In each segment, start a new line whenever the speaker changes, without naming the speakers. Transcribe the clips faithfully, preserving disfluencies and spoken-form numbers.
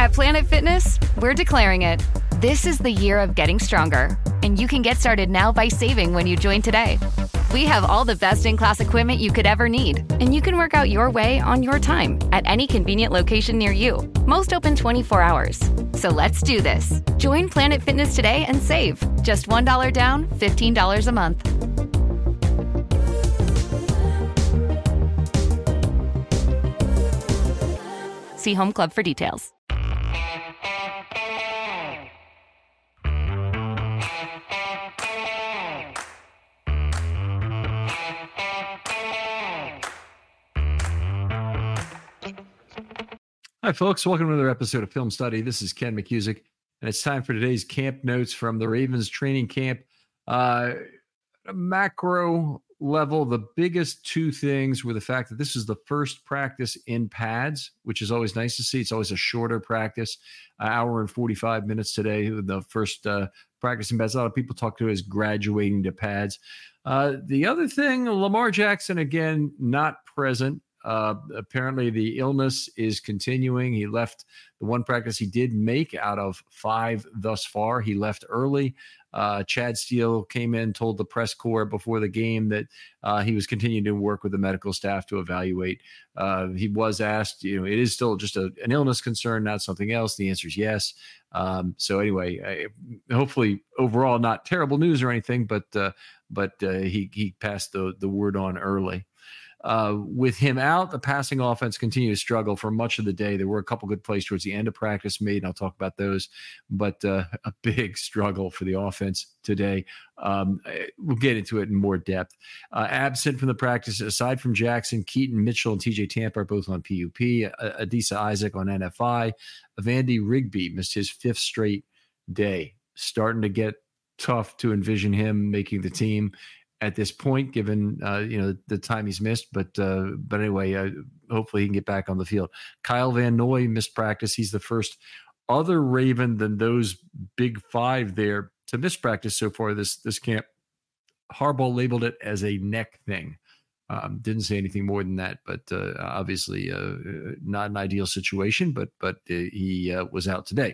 At Planet Fitness, we're declaring it. This is the year of getting stronger, and you can get started now by saving when you join today. We have all the best-in-class equipment you could ever need, and you can work out your way on your time at any convenient location near you. Most open twenty-four hours. So let's do this. Join Planet Fitness today and save. Just one dollar down, fifteen dollars a month. See Home Club for details.
Hi, folks. Welcome to another episode of Film Study. This is Ken McCusick, and it's time for today's camp notes from the Ravens training camp. Uh, macro level, the biggest two things were the fact that this is the first practice in pads, which is always nice to see. It's always a shorter practice, an hour and forty-five minutes today. The first uh, practice in pads. A lot of people talk to it as graduating to pads. Uh, the other thing, Lamar Jackson, again, not present. Uh, apparently the illness is continuing. He left the one practice he did make out of five thus far. He left early. Uh, Chad Steele came in, told the press corps before the game that uh, he was continuing to work with the medical staff to evaluate. Uh, he was asked, you know, it is still just a, an illness concern, not something else. The answer is yes. Um, so anyway, I, hopefully overall not terrible news or anything, but uh, but uh, he he passed the the word on early. Uh, with him out, the passing offense continued to struggle for much of the day. There were a couple good plays towards the end of practice made, and I'll talk about those, but uh, a big struggle for the offense today. Um, we'll get into it in more depth. Uh, absent from the practice, aside from Jackson, Keaton Mitchell and T J Tampa are both on P U P. Uh, Adisa Isaac on N F I. Vandy Rigby missed his fifth straight day. Starting to get tough to envision him making the team at this point, given uh, you know the time he's missed, but uh, but anyway, uh, hopefully he can get back on the field. Kyle Van Noy missed practice. He's the first other Raven than those big five there to miss practice so far this this camp. Harbaugh labeled it as a neck thing. Um, didn't say anything more than that, but uh, obviously uh, not an ideal situation. But but uh, he uh, was out today.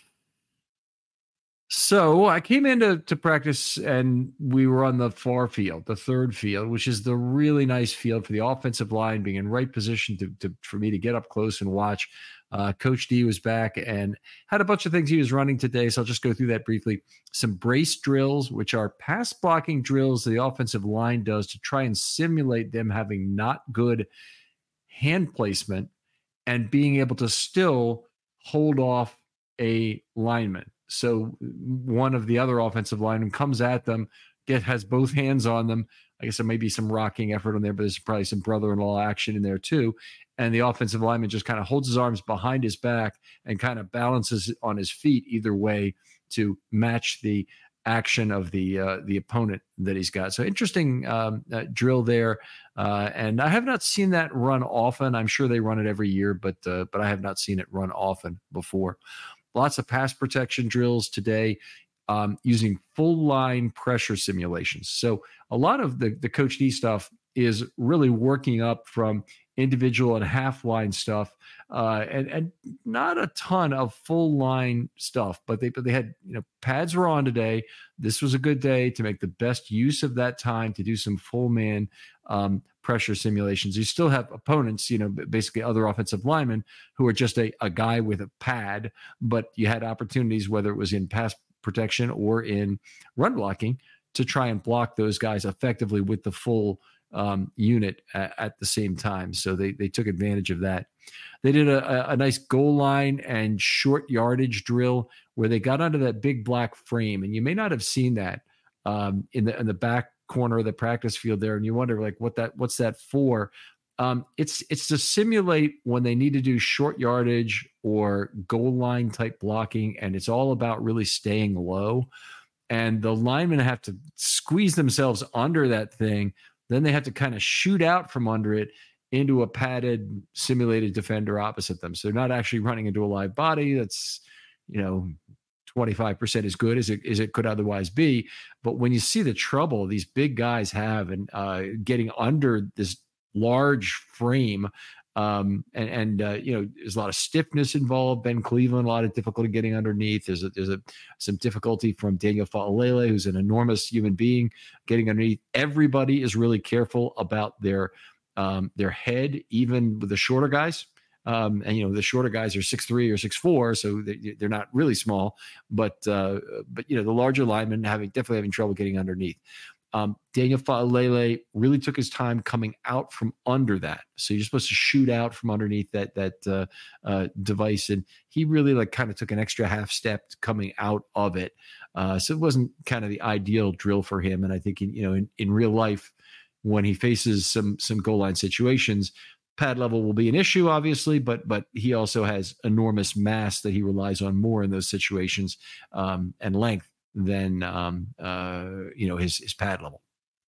So I came into to practice and we were on the far field, the third field, which is the really nice field for the offensive line, being in right position to, to for me to get up close and watch. Uh, Coach D was back and had a bunch of things he was running today. So I'll just go through that briefly. Some brace drills, which are pass blocking drills the offensive line does to try and simulate them having not good hand placement and being able to still hold off a lineman. So one of the other offensive linemen comes at them, get has both hands on them. I guess there may be some rocking effort on there, but there's probably some brother-in-law action in there too. And the offensive lineman just kind of holds his arms behind his back and kind of balances on his feet either way to match the action of the uh, the opponent that he's got. So interesting um, uh, drill there. Uh, and I have not seen that run often. I'm sure they run it every year, but uh, but I have not seen it run often before. Lots of pass protection drills today um, using full line pressure simulations. So a lot of the, the Coach D stuff is really working up from individual and half line stuff uh, and, and not a ton of full line stuff, but they, but they had, you know, pads were on today. This was a good day to make the best use of that time to do some full man um, pressure simulations. You still have opponents, you know, basically other offensive linemen who are just a, a guy with a pad, but you had opportunities, whether it was in pass protection or in run blocking, to try and block those guys effectively with the full um, unit at, at the same time. So they they took advantage of that. They did a, a nice goal line and short yardage drill where they got under that big black frame. And you may not have seen that um, in the in the back corner of the practice field there. And you wonder like what that what's that for? Um, it's it's to simulate when they need to do short yardage or goal line type blocking. And it's all about really staying low. And the linemen have to squeeze themselves under that thing. Then they have to kind of shoot out from under it into a padded simulated defender opposite them. So they're not actually running into a live body. That's, you know, twenty-five percent as good as it, as it could otherwise be. But when you see the trouble these big guys have and uh, getting under this large frame Um, and, and uh, you know, there's a lot of stiffness involved. Ben Cleveland, a lot of difficulty getting underneath. There's a, there's a, some difficulty from Daniel Fa'alele, who's an enormous human being, getting underneath. Everybody is really careful about their um, their head, even with the shorter guys. Um, and, you know, the shorter guys are six three or six four, so they, they're not really small. But, uh, but you know, the larger linemen having definitely having trouble getting underneath. Um, Daniel Fa'alele really took his time coming out from under that. So you're supposed to shoot out from underneath that that uh, uh, device, and he really like kind of took an extra half step coming out of it. Uh, so it wasn't kind of the ideal drill for him. And I think in, you know in, in real life, when he faces some some goal line situations, pad level will be an issue, obviously, but but he also has enormous mass that he relies on more in those situations, um, and length than um, uh, you know his his pad level.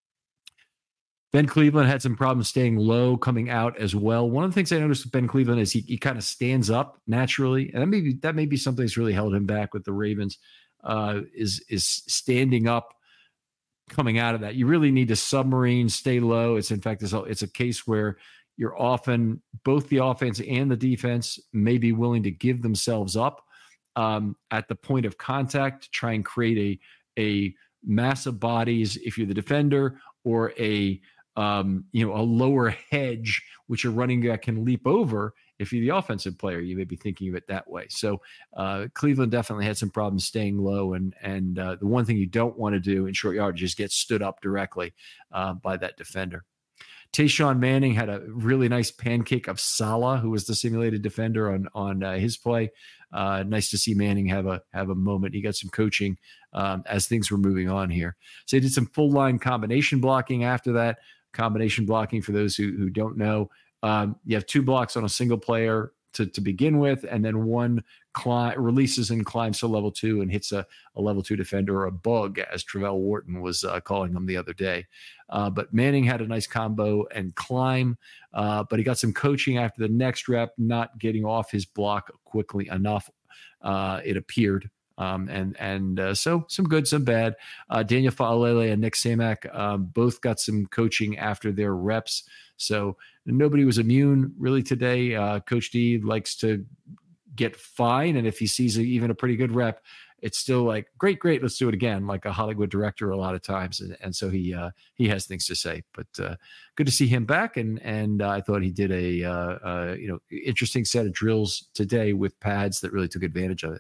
Ben Cleveland had some problems staying low coming out as well. One of the things I noticed with Ben Cleveland is he he kind of stands up naturally, and that may be that may be something that's really held him back with the Ravens. Uh, is is standing up coming out of that. You really need to submarine, stay low. It's in fact it's a, it's a case where you're often both the offense and the defense may be willing to give themselves up Um, at the point of contact to try and create a a mass of bodies if you're the defender, or a um, you know a lower hedge which a running back can leap over if you're the offensive player. You may be thinking of it that way. So uh, Cleveland definitely had some problems staying low, and and uh, the one thing you don't want to do in short yardage is get stood up directly uh, by that defender. Tayshawn Manning had a really nice pancake of Salah, who was the simulated defender on on uh, his play. Uh, nice to see Manning have a have a moment. He got some coaching um, as things were moving on here. So he did some full line combination blocking after that. Combination blocking, for those who who don't know, um, you have two blocks on a single player to to begin with, and then one climb, releases and climbs to level two and hits a, a level two defender, or a bug, as Travell Wharton was uh, calling them the other day. Uh, but Manning had a nice combo and climb, uh, but he got some coaching after the next rep, not getting off his block quickly enough, uh, it appeared. Um, and and uh, so some good, some bad. Uh, Daniel Fa'alele and Nick Samak um, both got some coaching after their reps. So nobody was immune really today. Uh, Coach D likes to get fine, and if he sees a, even a pretty good rep, it's still like, great, great, let's do it again, like a Hollywood director a lot of times. And, and so he uh, he has things to say. But uh, good to see him back, and and uh, I thought he did a uh, uh, you know interesting set of drills today with pads that really took advantage of it.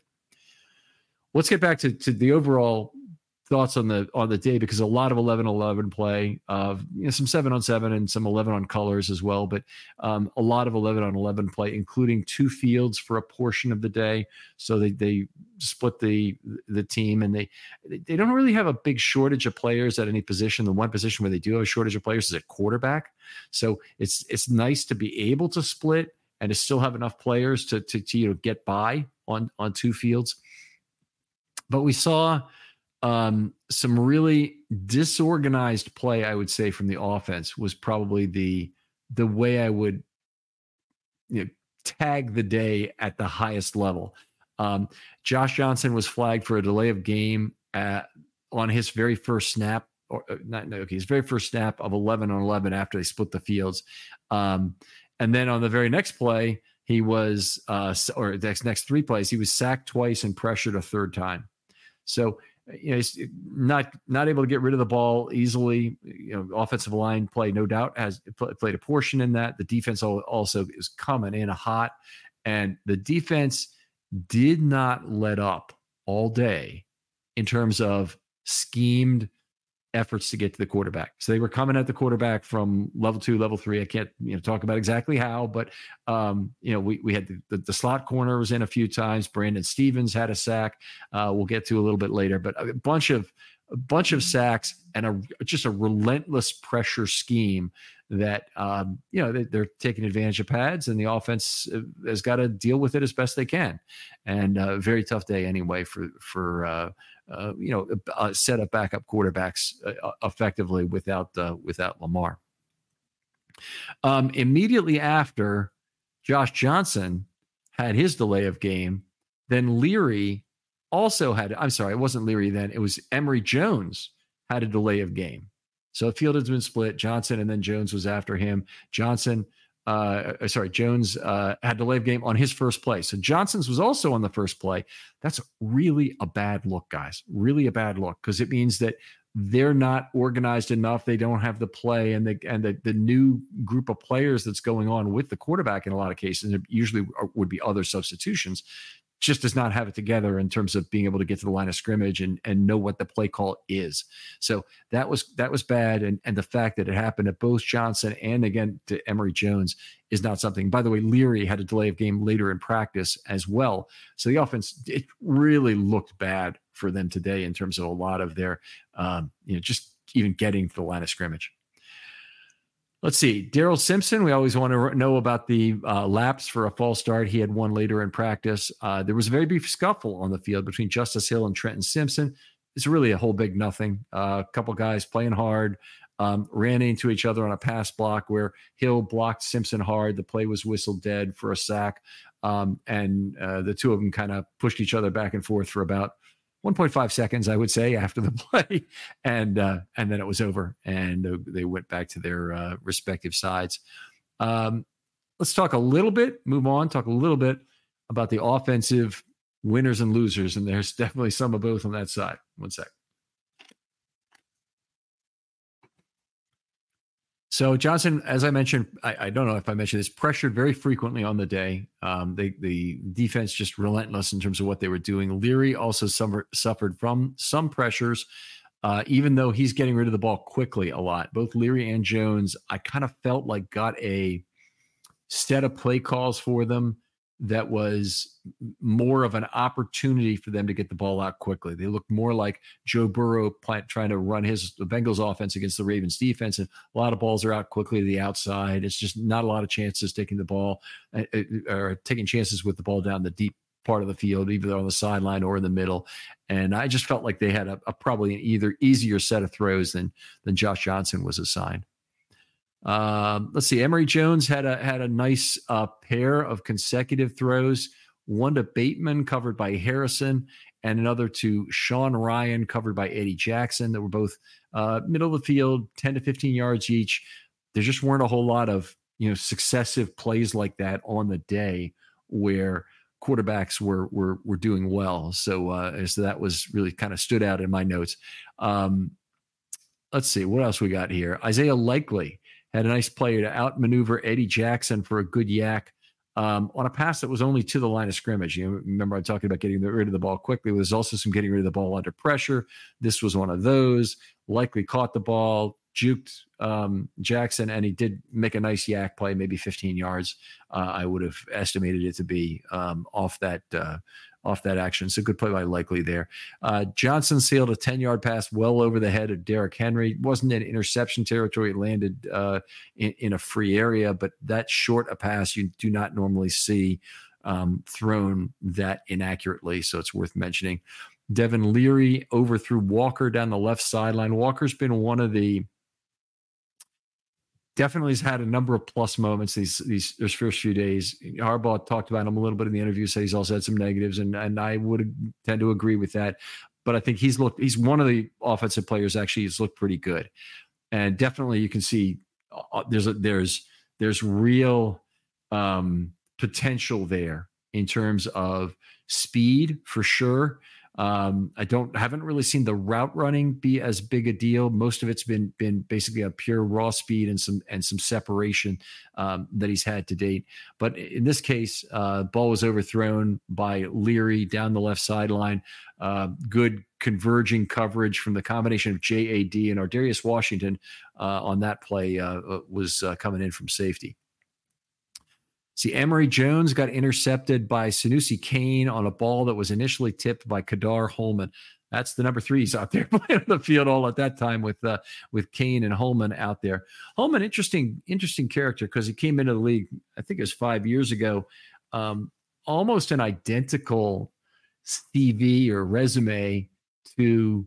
Let's get back to, to the overall thoughts on the on the day, because a lot of eleven eleven play, uh, you know, some seven on seven and some eleven on colors as well, but um, a lot of eleven on eleven play, including two fields for a portion of the day. So they they split the the team, and they they don't really have a big shortage of players at any position. The one position where they do have a shortage of players is at quarterback. So it's it's nice to be able to split and to still have enough players to to, to you know get by on on two fields. But we saw um, some really disorganized play, I would say, from the offense was probably the the way I would you know, tag the day at the highest level. Um, Josh Johnson was flagged for a delay of game at, on his very first snap, or not, no, okay, his very first snap of eleven on eleven after they split the fields. Um, and then on the very next play, he was, uh, or the next, next three plays, he was sacked twice and pressured a third time. So, you know, he's not not able to get rid of the ball easily. You know, offensive line play, no doubt, has played a portion in that. The defense also is coming in hot, and the defense did not let up all day in terms of schemed efforts to get to the quarterback. So they were coming at the quarterback from level two, level three. I can't, you know, talk about exactly how, but, um, you know, we, we had the, the, the slot corner was in a few times. Brandon Stevens had a sack. Uh, we'll get to a little bit later, but a bunch of, a bunch of sacks and a, just a relentless pressure scheme that, um, you know, they, they're taking advantage of pads, and the offense has got to deal with it as best they can. And a very tough day anyway for, for, uh, uh, you know, uh, set up backup quarterbacks uh, effectively without, uh, without Lamar. Um, immediately after Josh Johnson had his delay of game, then Leary also had, I'm sorry, it wasn't Leary then, it was Emory Jones had a delay of game. So the field has been split. Johnson and then Jones was after him. Johnson uh, sorry, Jones uh, had delay of game on his first play. So Johnson's was also on the first play. That's really a bad look, guys. Really a bad look, because it means that they're not organized enough. They don't have the play, and the and the, the new group of players that's going on with the quarterback in a lot of cases, and it usually would be other substitutions, just does not have it together in terms of being able to get to the line of scrimmage and and know what the play call is. So that was that was bad, and and the fact that it happened to both Johnson and again to Emory Jones is not something. By the way, Leary had a delay of game later in practice as well. So the offense, it really looked bad for them today in terms of a lot of their, um, you know, just even getting to the line of scrimmage. Let's see. Daryl Simpson, we always want to know about the uh, laps for a false start. He had one later in practice. Uh, there was a very brief scuffle on the field between Justice Hill and Trenton Simpson. It's really a whole big nothing. Uh, a couple guys playing hard, um, ran into each other on a pass block where Hill blocked Simpson hard. The play was whistled dead for a sack. Um, and uh, the two of them kind of pushed each other back and forth for about one point five seconds, I would say, after the play. And uh, and then it was over, and they went back to their uh, respective sides. Um, let's talk a little bit, move on, talk a little bit about the offensive winners and losers. And there's definitely some of both on that side. One sec. So Johnson, as I mentioned, I, I don't know if I mentioned this, pressured very frequently on the day. Um, they, the defense just relentless in terms of what they were doing. Leary also suffer, suffered from some pressures, uh, even though he's getting rid of the ball quickly a lot. Both Leary and Jones, I kind of felt like got a set of play calls for them that was more of an opportunity for them to get the ball out quickly. They looked more like Joe Burrow trying to run his the Bengals offense against the Ravens defense. And a lot of balls are out quickly to the outside. It's just not a lot of chances taking the ball uh, or taking chances with the ball down the deep part of the field, either on the sideline or in the middle. And I just felt like they had a, a probably an either easier set of throws than than Josh Johnson was assigned. Um, let's see. Emory Jones had a had a nice uh, pair of consecutive throws. One to Bateman, covered by Harrison, and another to Sean Ryan, covered by Eddie Jackson. That were both uh, middle of the field, ten to fifteen yards each. There just weren't a whole lot of you know successive plays like that on the day where quarterbacks were were were doing well. So, uh, so that was really kind of stood out in my notes. Um, let's see what else we got here. Isaiah Likely had a nice play to outmaneuver Eddie Jackson for a good yak um, on a pass that was only to the line of scrimmage. You know, remember I talked about getting rid of the ball quickly. There was also some getting rid of the ball under pressure. This was one of those. Likely caught the ball, juked um, Jackson, and he did make a nice yak play, maybe fifteen yards. Uh, I would have estimated it to be um, off that uh, off that action. So good play by Likely there. Uh, Johnson sailed a ten-yard pass well over the head of Derrick Henry. It wasn't in interception territory. It landed uh, in, in a free area, but that short a pass you do not normally see um, thrown that inaccurately, so it's worth mentioning. Devin Leary overthrew Walker down the left sideline. Walker's been one of the definitely has had a number of plus moments these these, these first few days. Harbaugh talked about him a little bit in the interview, said he's also had some negatives, and and I would tend to agree with that. But I think he's looked he's one of the offensive players actually he's looked pretty good, and definitely you can see uh, there's a, there's there's real um, potential there in terms of speed for sure. Um, I don't haven't really seen the route running be as big a deal. Most of it's been been basically a pure raw speed and some and some separation um, that he's had to date. But in this case, uh, ball was overthrown by Leary down the left sideline. Uh, good converging coverage from the combination of J A D and Ardarius Washington uh, on that play uh, was uh, coming in from safety. See, Emory Jones got intercepted by Sanusi Kane on a ball that was initially tipped by Kadar Holman. That's the number threes out there playing on the field all at that time with uh, with Kane and Holman out there. Holman, interesting, interesting character because he came into the league, I think it was five years ago, um, almost an identical C V or resume to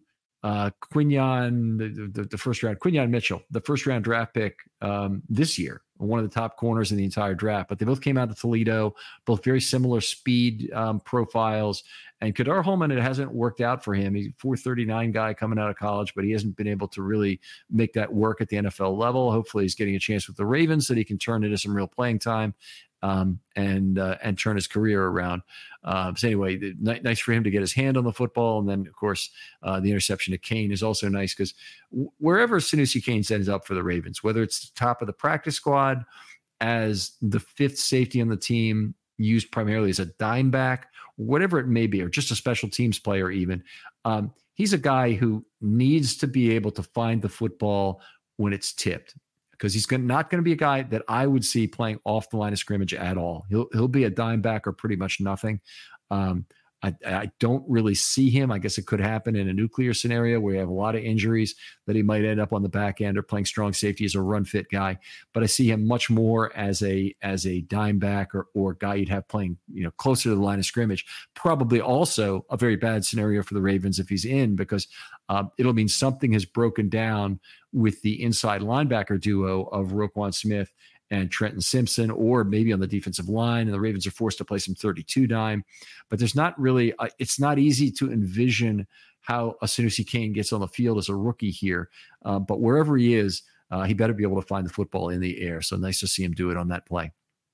uh, Quinyon, the, the, the first round, Quinyon Mitchell, the first round draft pick um, this year, one of the top corners in the entire draft. But they both came out of Toledo, both very similar speed um, profiles. And Kadar Hollman, it hasn't worked out for him. He's a four thirty-nine guy coming out of college, but he hasn't been able to really make that work at the N F L level. Hopefully he's getting a chance with the Ravens so that he can turn into some real playing time um, and uh, and turn his career around. Uh, so anyway, the, nice for him to get his hand on the football. And then, of course, uh, the interception to Kane is also nice because w- wherever Sanusi Canes ends up for the Ravens, whether it's the top of the practice squad as the fifth safety on the team, used primarily as a dime back, whatever it may be, or just a special teams player even, um, he's a guy who needs to be able to find the football when it's tipped, because he's gonna, not going to be a guy that I would see playing off the line of scrimmage at all. He'll he'll be a dime back or pretty much nothing. Um, I, I don't really see him. I guess it could happen in a nuclear scenario where you have a lot of injuries that he might end up on the back end or playing strong safety as a run fit guy. But I see him much more as a as a dime back or or guy you'd have playing, you know, closer to the line of scrimmage. Probably also a very bad scenario for the Ravens if he's in, because um, it'll mean something has broken down with the inside linebacker duo of Roquan Smith and Trenton Simpson, or maybe on the defensive line, and the Ravens are forced to play some thirty-two dime. But there's not really, uh, it's not easy to envision how a Sanusi Cane gets on the field as a rookie here. Uh, but wherever he is, uh, he better be able to find the football in the air. So nice to see him do it on that play.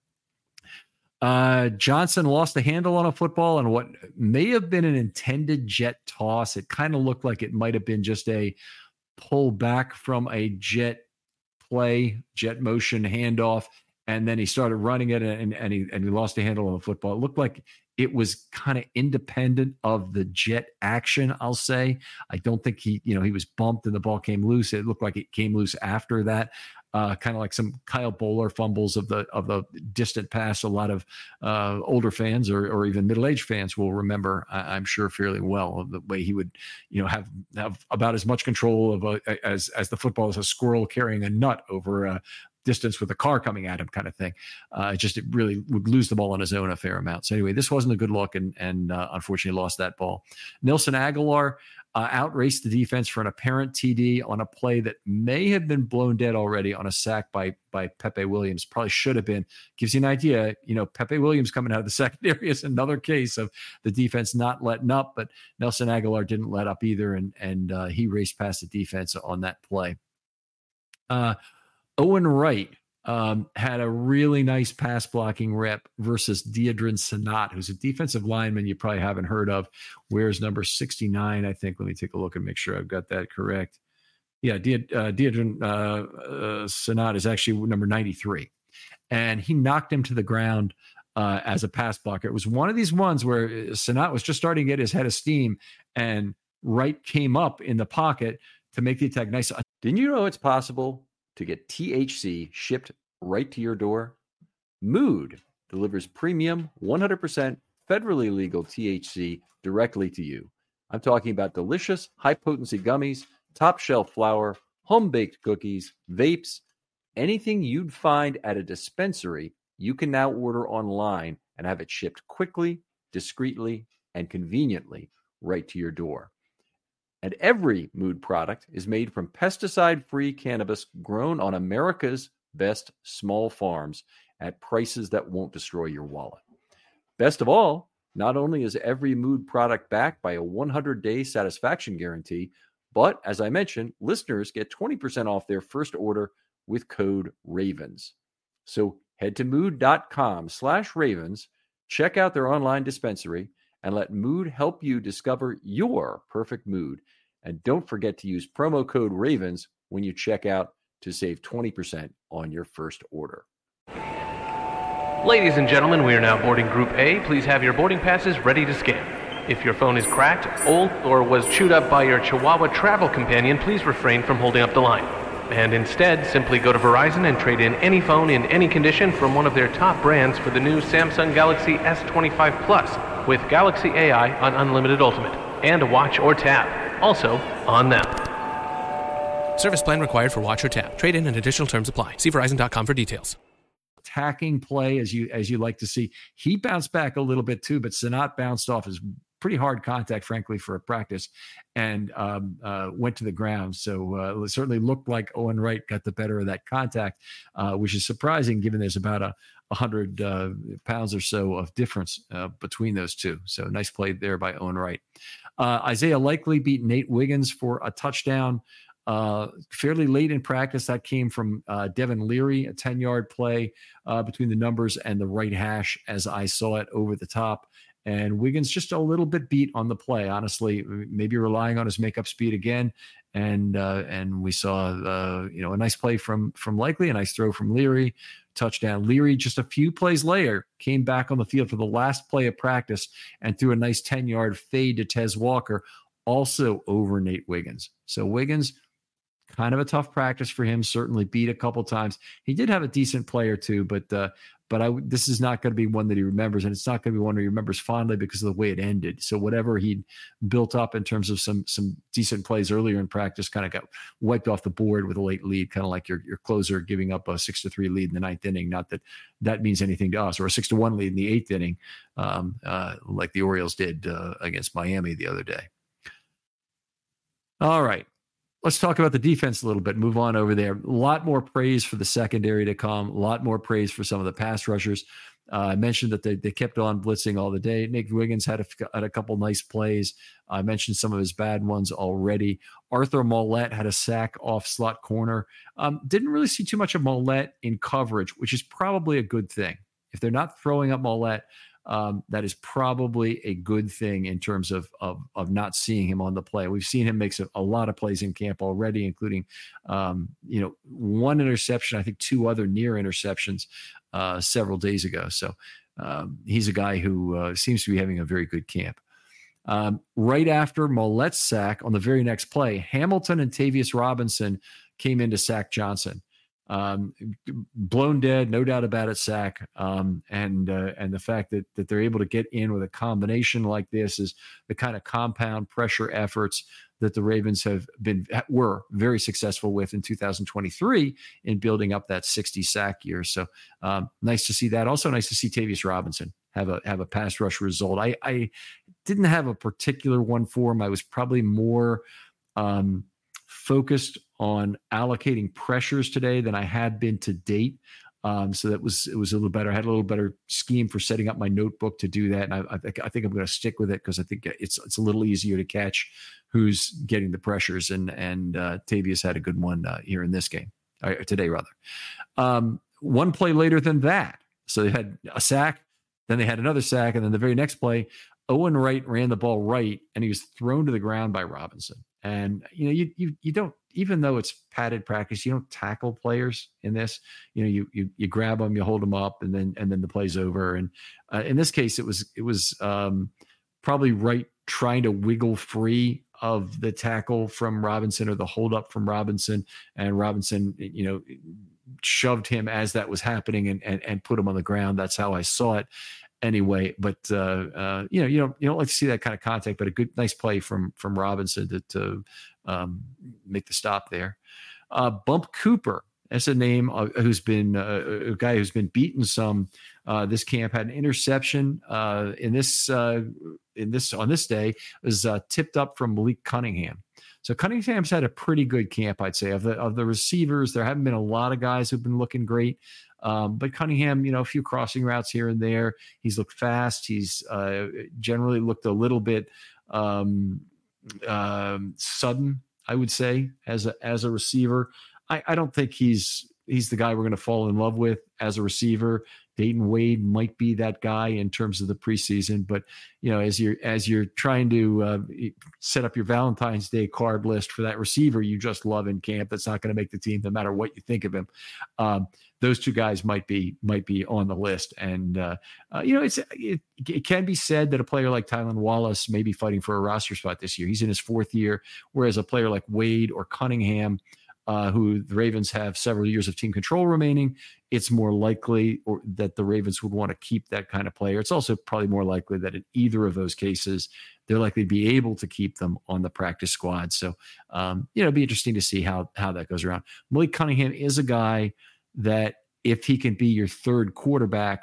Uh, Johnson lost the handle on a football and what may have been an intended jet toss. It kind of looked like it might have been just a pull back from a jet play, jet motion handoff, and then he started running it and, and he and he lost the handle on the football. It looked like it was kind of independent of the jet action, I'll say. I don't think he, you know, he was bumped and the ball came loose. It looked like it came loose after that. Uh, kind of like some Kyle Bowler fumbles of the of the distant past. A lot of uh, older fans or or even middle-aged fans will remember, I, I'm sure, fairly well, of the way he would, you know, have have about as much control of a, as as the football as a squirrel carrying a nut over a distance with a car coming at him, kind of thing. Uh, just it really would lose the ball on his own a fair amount. So anyway, this wasn't a good look, and and uh, unfortunately lost that ball. Nelson Aguilar Uh, outraced the defense for an apparent T D on a play that may have been blown dead already on a sack by by Pepe Williams. Probably should have been. Gives you an idea. You know, Pepe Williams coming out of the secondary is another case of the defense not letting up, but Nelson Aguilar didn't let up either, and and uh, he raced past the defense on that play. Uh, Owen Wright Um, had a really nice pass blocking rep versus Deidrin Sanat, who's a defensive lineman you probably haven't heard of. Wears number sixty-nine, I think. Let me take a look and make sure I've got that correct. Yeah, De- uh, Deidrin uh, uh, Sanat is actually number ninety-three. And he knocked him to the ground uh, as a pass blocker. It was one of these ones where Sanat was just starting to get his head of steam, and Wright came up in the pocket to make the attack nice.
Didn't you know it's possible to get T H C shipped right to your door? Mood delivers premium, one hundred percent federally legal T H C directly to you. I'm talking about delicious, high-potency gummies, top-shelf flour, home-baked cookies, vapes, anything you'd find at a dispensary, you can now order online and have it shipped quickly, discreetly, and conveniently right to your door. And every Mood product is made from pesticide-free cannabis grown on America's best small farms at prices that won't destroy your wallet. Best of all, not only is every Mood product backed by a one hundred day satisfaction guarantee, but as I mentioned, listeners get twenty percent off their first order with code RAVENS. So head to mood.com slash ravens, check out their online dispensary, and let Mood help you discover your perfect mood. And don't forget to use promo code RAVENS when you check out to save twenty percent on your first order.
Ladies and gentlemen, we are now boarding Group A. Please have your boarding passes ready to scan. If your phone is cracked, old, or was chewed up by your Chihuahua travel companion, please refrain from holding up the line. And instead, simply go to Verizon and trade in any phone in any condition from one of their top brands for the new Samsung Galaxy S twenty-five Plus with Galaxy A I on Unlimited Ultimate and a watch or tab. Also on them.
Service plan required for watch or tab. Trade-in and additional terms apply. See Verizon dot com for details.
Attacking play, as you as you like to see. He bounced back a little bit too, but Sanat bounced off his pretty hard contact, frankly, for a practice, and um, uh, went to the ground. So uh, it certainly looked like Owen Wright got the better of that contact, uh, which is surprising given there's about a one hundred uh, pounds or so of difference uh, between those two. So nice play there by Owen Wright. Uh, Isaiah Likely beat Nate Wiggins for a touchdown uh, fairly late in practice. That came from uh, Devin Leary, a ten-yard play uh, between the numbers and the right hash as I saw it over the top. And Wiggins just a little bit beat on the play, honestly, maybe relying on his makeup speed again. And uh, and we saw uh, you know a nice play from from Likely, a nice throw from Leary, touchdown. Leary just a few plays later came back on the field for the last play of practice and threw a nice ten-yard fade to Tez Walker, also over Nate Wiggins. So Wiggins, kind of a tough practice for him. Certainly beat a couple times. He did have a decent play or two, but uh, but I this is not going to be one that he remembers, and it's not going to be one he remembers fondly because of the way it ended. So whatever he'd built up in terms of some some decent plays earlier in practice kind of got wiped off the board with a late lead, kind of like your your closer giving up a six to three lead in the ninth inning. Not that that means anything to us, or a six to one lead in the eighth inning, um, uh, like the Orioles did uh, against Miami the other day. All right. Let's talk about the defense a little bit. Move on over there. A lot more praise for the secondary to come. A lot more praise for some of the pass rushers. Uh, I mentioned that they, they kept on blitzing all the day. Nick Wiggins had a, had a couple nice plays. I mentioned some of his bad ones already. Arthur Mollett had a sack off slot corner. Um, didn't really see too much of Mollett in coverage, which is probably a good thing. If they're not throwing up Mollett, Um, that is probably a good thing in terms of, of of not seeing him on the play. We've seen him make a, a lot of plays in camp already, including um, you know one interception, I think two other near interceptions uh, several days ago. So um, he's a guy who uh, seems to be having a very good camp. Um, right after Mollett's sack, on the very next play, Hamilton and Tavius Robinson came in to sack Johnson. Um, blown dead, no doubt about it, sack. Um, and uh, and the fact that that they're able to get in with a combination like this is the kind of compound pressure efforts that the Ravens have been were very successful with in two thousand twenty-three in building up that sixty sack year. So um, nice to see that. Also nice to see Tavius Robinson have a have a pass rush result. I, I didn't have a particular one for him. I was probably more um, focused on allocating pressures today than I had been to date. Um, so that was, it was a little better. I had a little better scheme for setting up my notebook to do that. And I, I think, I think I'm going to stick with it because I think it's, it's a little easier to catch who's getting the pressures. And, and uh, Tavius had a good one uh, here in this game, or today rather. Um, one play later than that. So they had a sack, then they had another sack. And then the very next play, Owen Wright ran the ball right and he was thrown to the ground by Robinson. And, you know, you, you, you don't, even though it's padded practice, you don't tackle players in this. You know, you, you, you grab them, you hold them up, and then, and then the play's over. And uh, in this case, it was, it was um, probably Wright trying to wiggle free of the tackle from Robinson or the hold up from Robinson. And Robinson, you know, shoved him as that was happening and, and, and put him on the ground. That's how I saw it. Anyway, but uh, uh, you know, you don't you don't like to see that kind of contact, but a good, nice play from from Robinson to, to um, make the stop there. Uh, Bump Cooper, that's a name uh, who's been uh, a guy who's been beaten some uh, this camp. Had an interception uh, in this uh, in this on this day. Was uh, tipped up from Malik Cunningham. So Cunningham's had a pretty good camp, I'd say. Of the of the receivers, there haven't been a lot of guys who've been looking great. Um, but Cunningham, you know, a few crossing routes here and there. He's looked fast. He's uh, generally looked a little bit um, um, sudden, I would say, as a as a receiver. I, I don't think he's he's the guy we're going to fall in love with as a receiver. Dayton Wade might be that guy in terms of the preseason, but you know, as you're as you're trying to uh, set up your Valentine's Day card list for that receiver you just love in camp, that's not going to make the team, no matter what you think of him. Um, those two guys might be might be on the list, and uh, uh, you know, it's it, it can be said that a player like Tylan Wallace may be fighting for a roster spot this year. He's in his fourth year, whereas a player like Wade or Cunningham, Uh, who the Ravens have several years of team control remaining, it's more likely or that the Ravens would want to keep that kind of player. It's also probably more likely that in either of those cases, they're likely to be able to keep them on the practice squad. So, um, you know, it'd be interesting to see how how that goes around. Malik Cunningham is a guy that if he can be your third quarterback,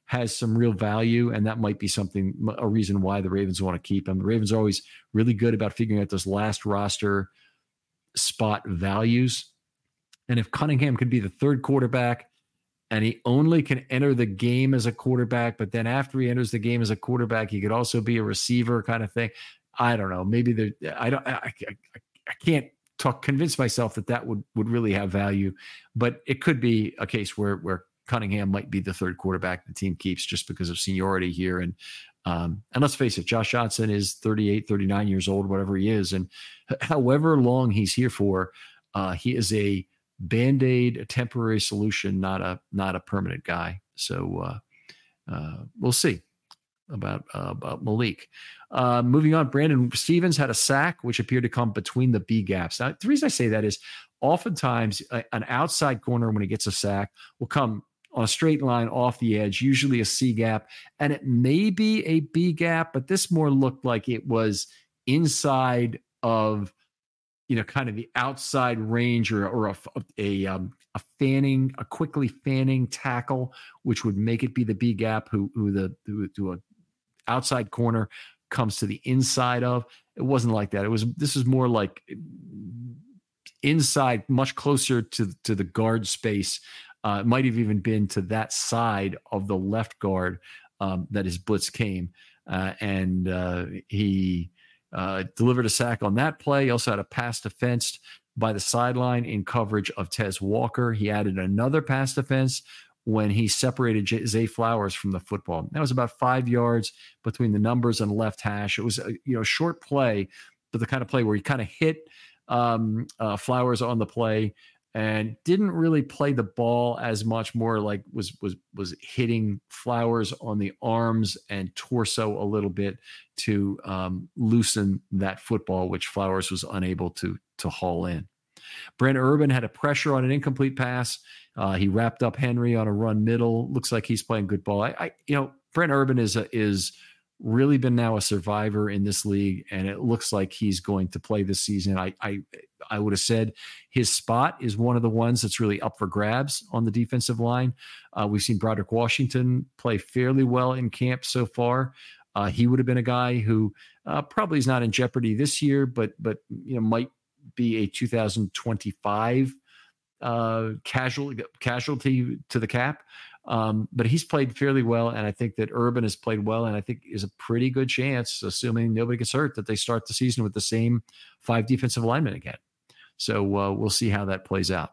has some real value, and that might be something, a reason why the Ravens want to keep him. The Ravens are always really good about figuring out those last roster spot values. And if Cunningham could be the third quarterback and he only can enter the game as a quarterback, but then after he enters the game as a quarterback, he could also be a receiver kind of thing. I don't know. Maybe there, I don't, I, I, I can't talk, convince myself that that would, would really have value, but it could be a case where, where Cunningham might be the third quarterback the team keeps just because of seniority here. And, um, and let's face it, Josh Johnson is thirty-eight, thirty-nine years old, whatever he is. And however long he's here for, uh, he is a Band-Aid, a temporary solution, not a, not a permanent guy. So, uh, uh, we'll see about, uh, about Malik. Uh, moving on, Brandon Stevens had a sack, which appeared to come between the B gaps. Now, the reason I say that is oftentimes a, an outside corner, when he gets a sack, will come on a straight line off the edge, usually a C gap, and it may be a B gap, but this more looked like it was inside of, you know, kind of the outside range, or, or a, a, um, a fanning, a quickly fanning tackle, which would make it be the B gap, who, who the, who, who a outside corner comes to the inside of. It wasn't like that. It was, this is more like inside, much closer to, to the guard space. Uh, it might have even been to that side of the left guard um, that his blitz came. Uh, and uh, he uh, delivered a sack on that play. He also had a pass defensed by the sideline in coverage of Tez Walker. He added another pass defense when he separated J- Zay Flowers from the football. That was about five yards between the numbers and left hash. It was a you know short play, but the kind of play where he kind of hit um, uh, Flowers on the play and didn't really play the ball as much, more like was was was hitting Flowers on the arms and torso a little bit to um, loosen that football, which Flowers was unable to to haul in. Brent Urban had a pressure on an incomplete pass. Uh, he wrapped up Henry on a run middle. Looks like he's playing good ball. I, I you know, Brent Urban is a, is really been now a survivor in this league, and it looks like he's going to play this season. I I I would have said his spot is one of the ones that's really up for grabs on the defensive line. Uh, we've seen Broderick Washington play fairly well in camp so far. Uh, he would have been a guy who uh, probably is not in jeopardy this year, but but you know might be a two thousand twenty-five uh, casualty casualty to the cap. Um, but he's played fairly well, and I think that Urban has played well, and I think is a pretty good chance, assuming nobody gets hurt, that they start the season with the same five defensive linemen again. So uh, we'll see how that plays out.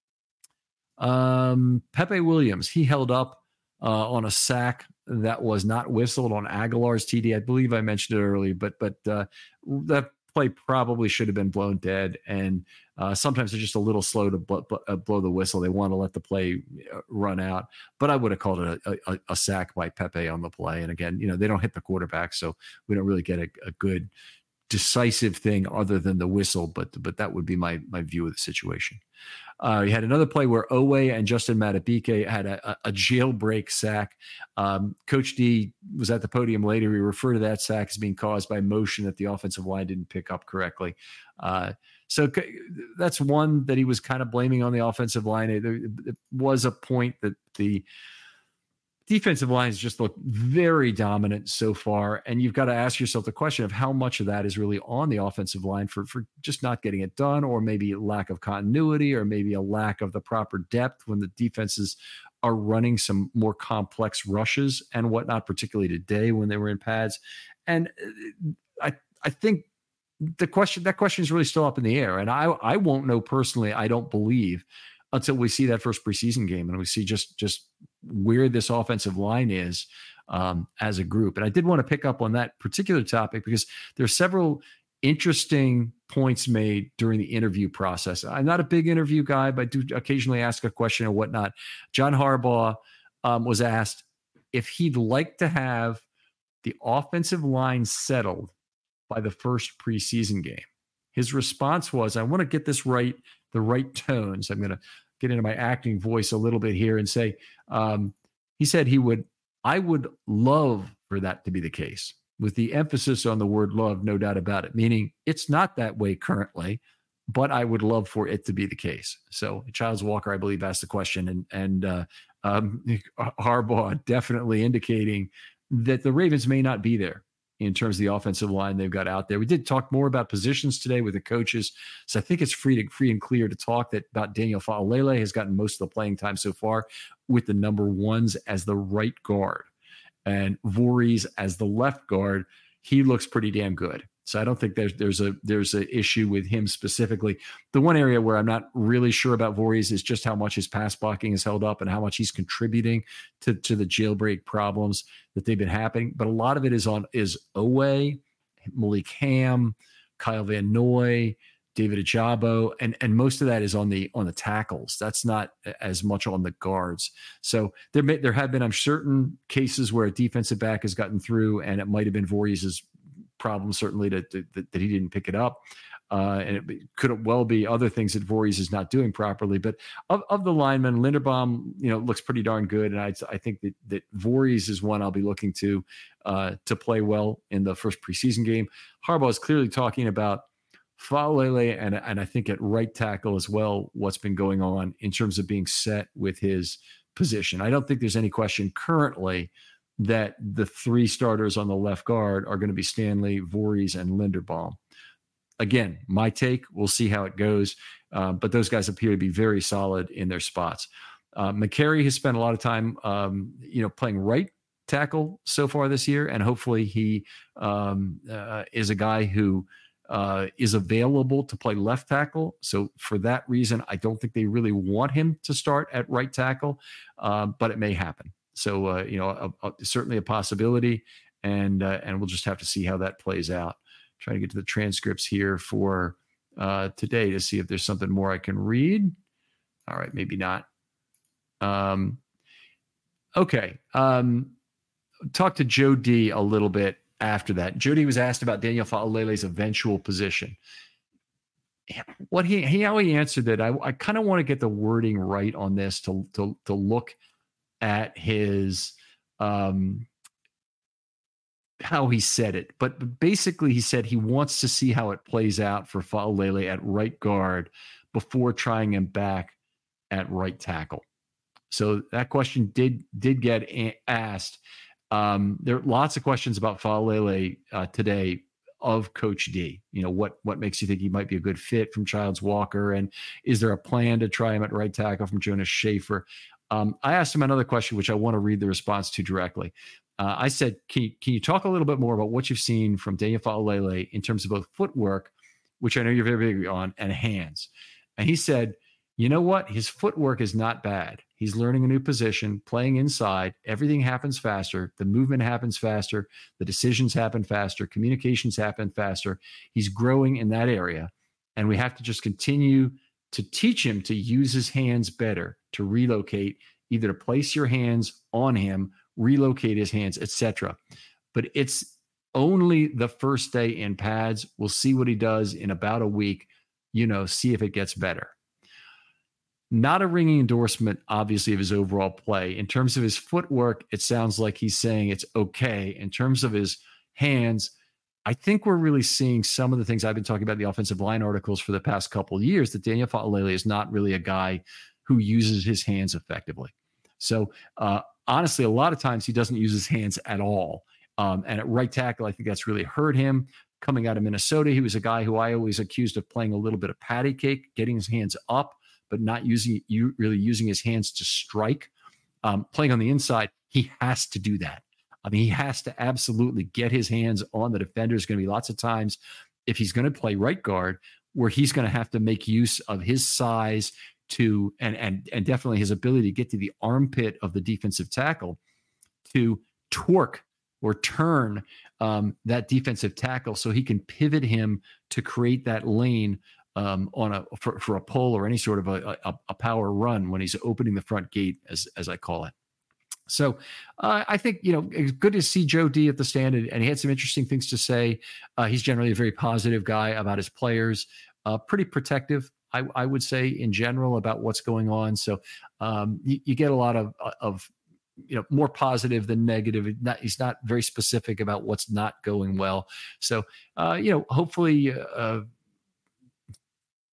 Um, Pepe Williams, he held up uh, on a sack that was not whistled on Aguilar's T D. I believe I mentioned it earlier, but but uh, that play probably should have been blown dead, and uh, sometimes they're just a little slow to bl- bl- uh, blow the whistle. They want to let the play run out, but I would have called it a, a, a sack by Pepe on the play. And again, you know, they don't hit the quarterback, so we don't really get a, a good decisive thing other than the whistle, but but that would be my my view of the situation. Uh, he had another play where Owe and Justin Matabike had a, a jailbreak sack. Um, Coach D was at the podium later. He referred to that sack as being caused by motion that the offensive line didn't pick up correctly. Uh, so that's one that he was kind of blaming on the offensive line. It, it was a point that the defensive lines just look very dominant so far. And you've got to ask yourself the question of how much of that is really on the offensive line for, for just not getting it done, or maybe lack of continuity, or maybe a lack of the proper depth when the defenses are running some more complex rushes and whatnot, particularly today when they were in pads. And I, I think the question, that question is really still up in the air. And I, I won't know personally, I don't believe, until we see that first preseason game and we see just, just where this offensive line is um, as a group. And I did want to pick up on that particular topic because there are several interesting points made during the interview process. I'm not a big interview guy, but I do occasionally ask a question or whatnot. John Harbaugh um, was asked if he'd like to have the offensive line settled by the first preseason game. His response was, I want to get this right, the right tones. I'm going to get into my acting voice a little bit here and say, um, he said he would, I would love for that to be the case, with the emphasis on the word love, no doubt about it, meaning it's not that way currently, but I would love for it to be the case. So Childs Walker, I believe, asked the question, and, and uh, um, Harbaugh definitely indicating that the Ravens may not be there in terms of the offensive line they've got out there. We did talk more about positions today with the coaches, so I think it's free to free and clear to talk that about Daniel Fa'alele has gotten most of the playing time so far with the number ones as the right guard and Voorhees as the left guard. He looks pretty damn good. So I don't think there's there's a there's an issue with him specifically. The one area where I'm not really sure about Voorhees is just how much his pass blocking is held up and how much he's contributing to, to the jailbreak problems that they've been happening. But a lot of it is on is Oweh, Malik Ham, Kyle Van Noy, David Ajabo, and and most of that is on the on the tackles. That's not as much on the guards. So there may, there have been, I'm certain, cases where a defensive back has gotten through, and it might have been Voorhees' problem, certainly that, that that he didn't pick it up, uh, and it could well be other things that Voorhees is not doing properly. But of, of the linemen, Linderbaum, you know, looks pretty darn good, and I I think that that Voorhees is one I'll be looking to uh, to play well in the first preseason game. Harbaugh is clearly talking about Fa'alele and and I think at right tackle as well, what's been going on in terms of being set with his position. I don't think there's any question currently that the three starters on the left guard are going to be Stanley, Voorhees, and Linderbaum. Again, my take, we'll see how it goes, uh, but those guys appear to be very solid in their spots. Uh, McCary has spent a lot of time, um, you know, playing right tackle so far this year, and hopefully he um, uh, is a guy who uh, is available to play left tackle. So for that reason, I don't think they really want him to start at right tackle, uh, but it may happen. So, uh, you know, a, a, certainly a possibility, and uh, and we'll just have to see how that plays out. Trying to get to the transcripts here for uh, today to see if there's something more I can read. All right, maybe not. Um, okay. Um, talk to Joe D a little bit after that. Joe D was asked about Daniel Fa'alele's eventual position. What he, he how he answered that, I, I kind of want to get the wording right on this to to to look at his um, how he said it. But basically he said he wants to see how it plays out for Fa'alele at right guard before trying him back at right tackle. So that question did did get a- asked. Um, there are lots of questions about Fa'alele uh, today of Coach D. You know, what what makes you think he might be a good fit from Childs Walker, and is there a plan to try him at right tackle from Jonas Schaefer? Um, I asked him another question, which I want to read the response to directly. Uh, I said, can you, can you talk a little bit more about what you've seen from Daniel Fa'alele in terms of both footwork, which I know you're very big on, and hands? And he said, you know what? His footwork is not bad. He's learning a new position, playing inside. Everything happens faster. The movement happens faster. The decisions happen faster. Communications happen faster. He's growing in that area. And we have to just continue to teach him to use his hands better, to relocate, either to place your hands on him, relocate his hands, et cetera. But it's only the first day in pads. We'll see what he does in about a week, you know, see if it gets better. Not a ringing endorsement, obviously, of his overall play. In terms of his footwork, it sounds like he's saying it's okay. In terms of his hands, I think we're really seeing some of the things I've been talking about in the offensive line articles for the past couple of years, that Daniel Fa'alele is not really a guy who uses his hands effectively. So uh, honestly, a lot of times he doesn't use his hands at all. Um, and at right tackle, I think that's really hurt him. Coming out of Minnesota, he was a guy who I always accused of playing a little bit of patty cake, getting his hands up, but not using you really using his hands to strike. Um, playing on the inside, he has to do that. I mean, he has to absolutely get his hands on the defender. There's going to be lots of times, if he's going to play right guard, where he's going to have to make use of his size to, and and and definitely his ability to get to the armpit of the defensive tackle to torque or turn um, that defensive tackle so he can pivot him to create that lane um, on a for, for a pull or any sort of a, a, a power run when he's opening the front gate, as as I call it. So uh, I think, you know, it's good to see Joe D at the stand, and, and he had some interesting things to say. Uh, he's generally a very positive guy about his players, uh, pretty protective, I, I would say, in general, about what's going on. So um, you, you get a lot of, of, you know, more positive than negative. Not, he's not very specific about what's not going well. So, uh, you know, hopefully uh,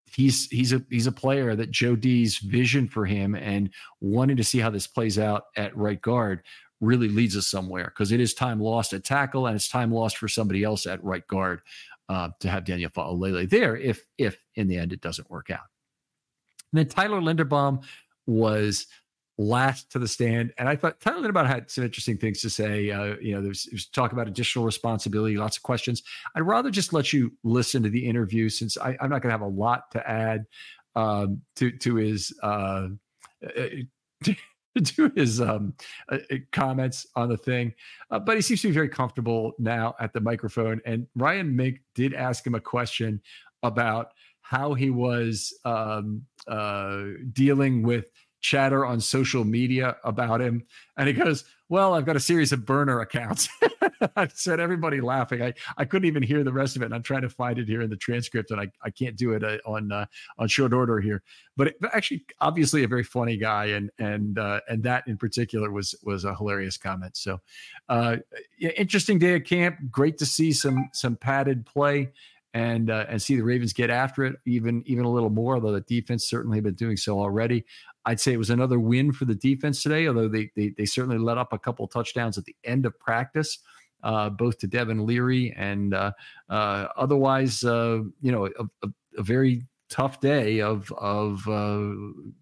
he's he's a he's a player that Joe D's vision for him and wanting to see how this plays out at right guard really leads us somewhere, because it is time lost at tackle and it's time lost for somebody else at right guard uh, to have Daniel Fa'alele there if if in the end it doesn't work out. And then Tyler Linderbaum was last to the stand, and I thought Tyler Linderbaum had some interesting things to say. Uh, you know, there's, there's talk about additional responsibility, lots of questions. I'd rather just let you listen to the interview, since I, I'm not going to have a lot to add um, to to his uh, to, to his um, uh, comments on the thing. Uh, but he seems to be very comfortable now at the microphone. And Ryan Mink did ask him a question about how he was um, uh, dealing with chatter on social media about him. And he goes, well, I've got a series of burner accounts. I said, everybody laughing. I, I couldn't even hear the rest of it. And I'm trying to find it here in the transcript, and I, I can't do it uh, on uh, on short order here. But it, actually, obviously a very funny guy. And and uh, and that in particular was was a hilarious comment. So uh, interesting day at camp. Great to see some some padded play. And uh, and see the Ravens get after it even even a little more, although the defense certainly have been doing so already. I'd say it was another win for the defense today, although they they, they certainly let up a couple of touchdowns at the end of practice, uh, both to Devin Leary and uh, uh, otherwise, uh, you know, a, a, a very tough day of of uh,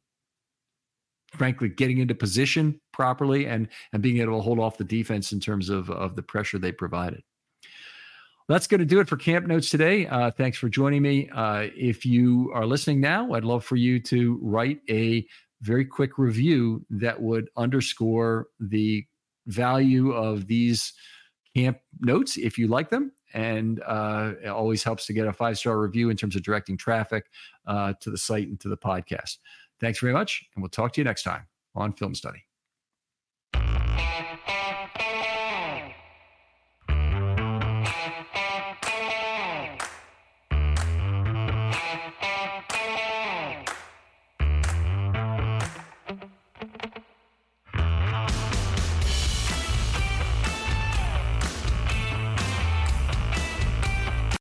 frankly getting into position properly and and being able to hold off the defense in terms of of the pressure they provided. That's going to do it for Camp Notes today. Uh, thanks for joining me. Uh, if you are listening now, I'd love for you to write a very quick review that would underscore the value of these Camp Notes if you like them. And uh, it always helps to get a five-star review in terms of directing traffic uh, to the site and to the podcast. Thanks very much, and we'll talk to you next time on Film Study.